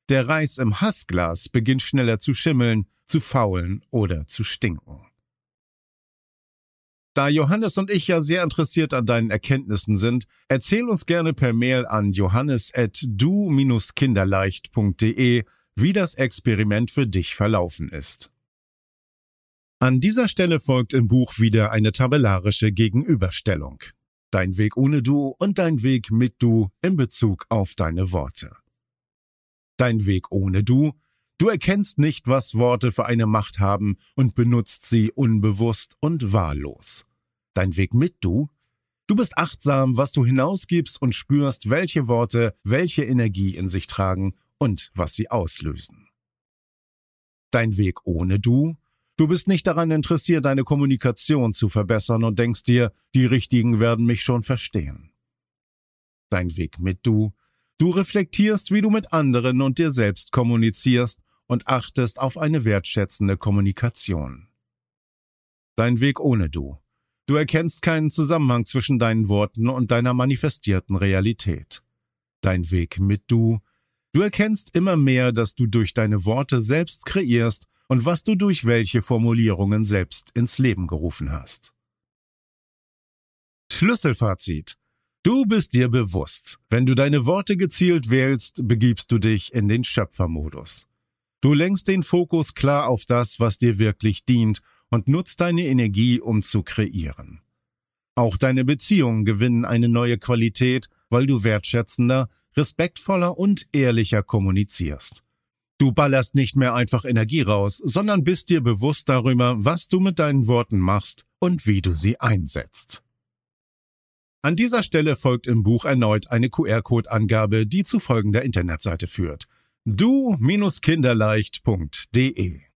Der Reis im Hassglas beginnt schneller zu schimmeln, zu faulen oder zu stinken. Da Johannes und ich ja sehr interessiert an deinen Erkenntnissen sind, erzähl uns gerne per Mail an johannes@du-kinderleicht.de, wie das Experiment für dich verlaufen ist. An dieser Stelle folgt im Buch wieder eine tabellarische Gegenüberstellung. Dein Weg ohne Du und dein Weg mit Du in Bezug auf deine Worte. Dein Weg ohne Du: Du erkennst nicht, was Worte für eine Macht haben und benutzt sie unbewusst und wahllos. Dein Weg mit Du: Du bist achtsam, was du hinausgibst und spürst, welche Worte welche Energie in sich tragen und was sie auslösen. Dein Weg ohne Du: Du bist nicht daran interessiert, deine Kommunikation zu verbessern und denkst dir, die Richtigen werden mich schon verstehen. Dein Weg mit Du: Du reflektierst, wie du mit anderen und dir selbst kommunizierst und achtest auf eine wertschätzende Kommunikation. Dein Weg ohne Du: Du erkennst keinen Zusammenhang zwischen deinen Worten und deiner manifestierten Realität. Dein Weg mit Du: Du erkennst immer mehr, dass du durch deine Worte selbst kreierst und was du durch welche Formulierungen selbst ins Leben gerufen hast. Schlüsselfazit: Du bist dir bewusst. Wenn du deine Worte gezielt wählst, begibst du dich in den Schöpfermodus. Du lenkst den Fokus klar auf das, was dir wirklich dient, und nutzt deine Energie, um zu kreieren. Auch deine Beziehungen gewinnen eine neue Qualität, weil du wertschätzender, respektvoller und ehrlicher kommunizierst. Du ballerst nicht mehr einfach Energie raus, sondern bist dir bewusst darüber, was du mit deinen Worten machst und wie du sie einsetzt. An dieser Stelle folgt im Buch erneut eine QR-Code-Angabe, die zu folgender Internetseite führt: du-kinderleicht.de